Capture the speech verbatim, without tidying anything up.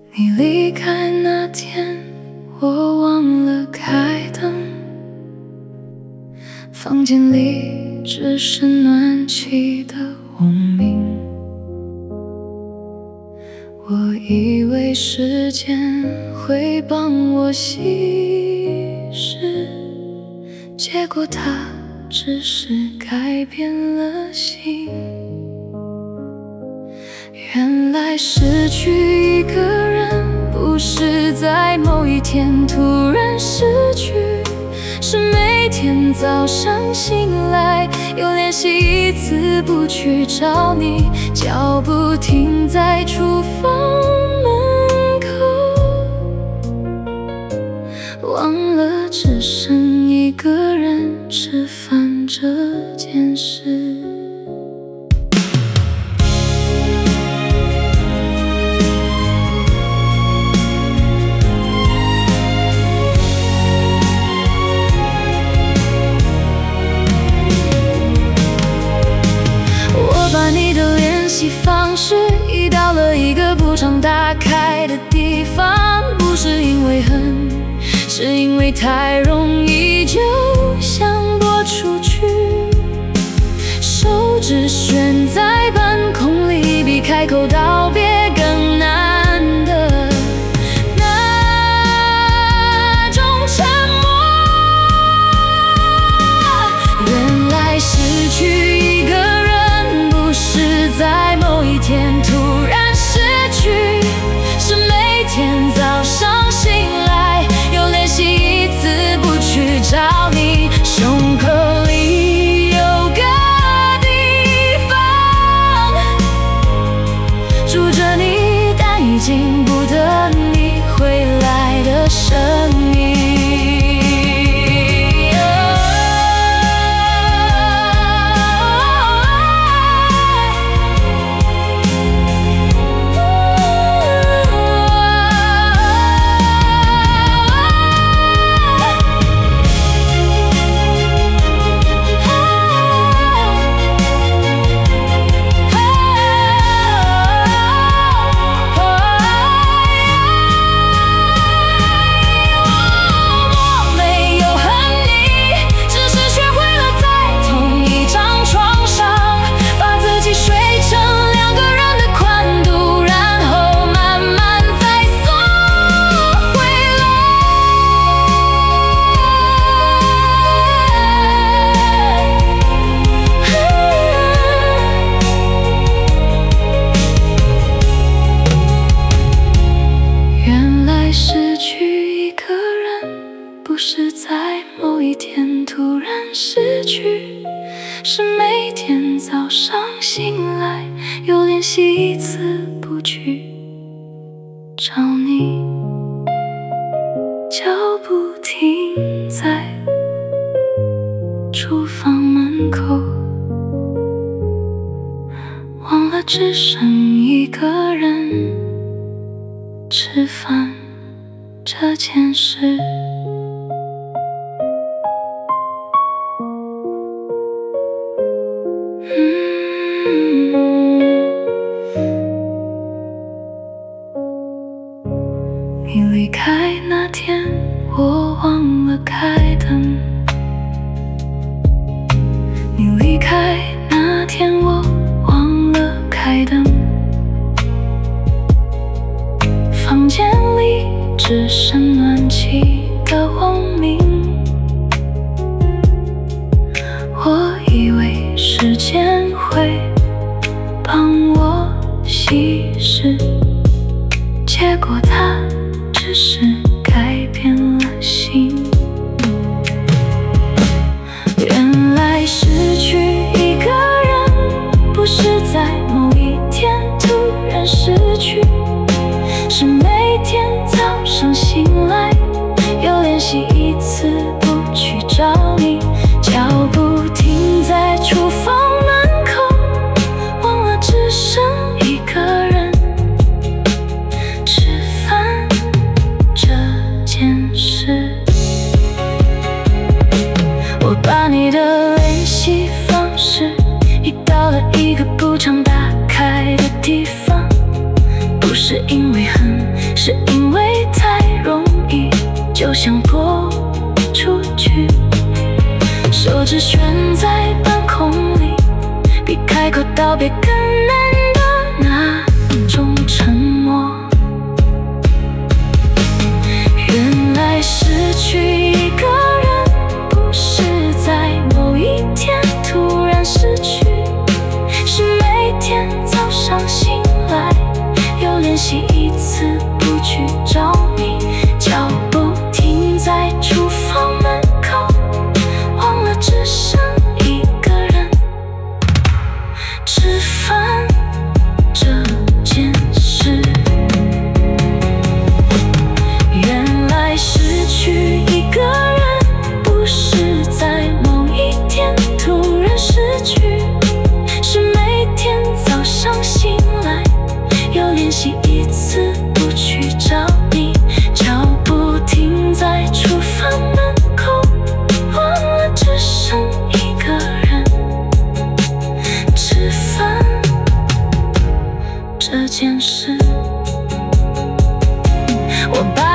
你离开那天，我忘了开灯，房间里只剩暖气的轰鸣。我以为时间会帮我稀释，结果它只是改变了心。原来失去一个人，不是在某一天突然失去，是每天早上醒来又练习一次不去找你，脚步停在厨房门口，忘了只剩一个人吃饭这件事。方式移到了一个不常打开的地方，不是因为恨，是因为太容易就想拨出去，手指悬在半空里，比开口道别更难的那种沉默。原来失去一个人，不是在某一天突然失去，是每天早上醒来又练习一次不去找你，胸口里有个地方住着你，但已经不得你回来的声音。失去一个人，不是在某一天突然失去，是每天早上醒来又练习一次不去找你，脚步停在厨房门口，忘了只剩一个人吃饭这件事。嗯，你离开那天，我忘了开灯。你离开那天，我忘了开灯。房间里只剩暖气的轰鸣，我以为时间会帮我稀释，结果它只是改变了心。原来失去一个人，不是在某一天突然失去，是每天早上醒来又练习一次不去找你，脚步停在厨房门口，忘了只剩一个人吃饭这件事。我把你的联系方式移到了一个不常打开的地方，不是这件事。我把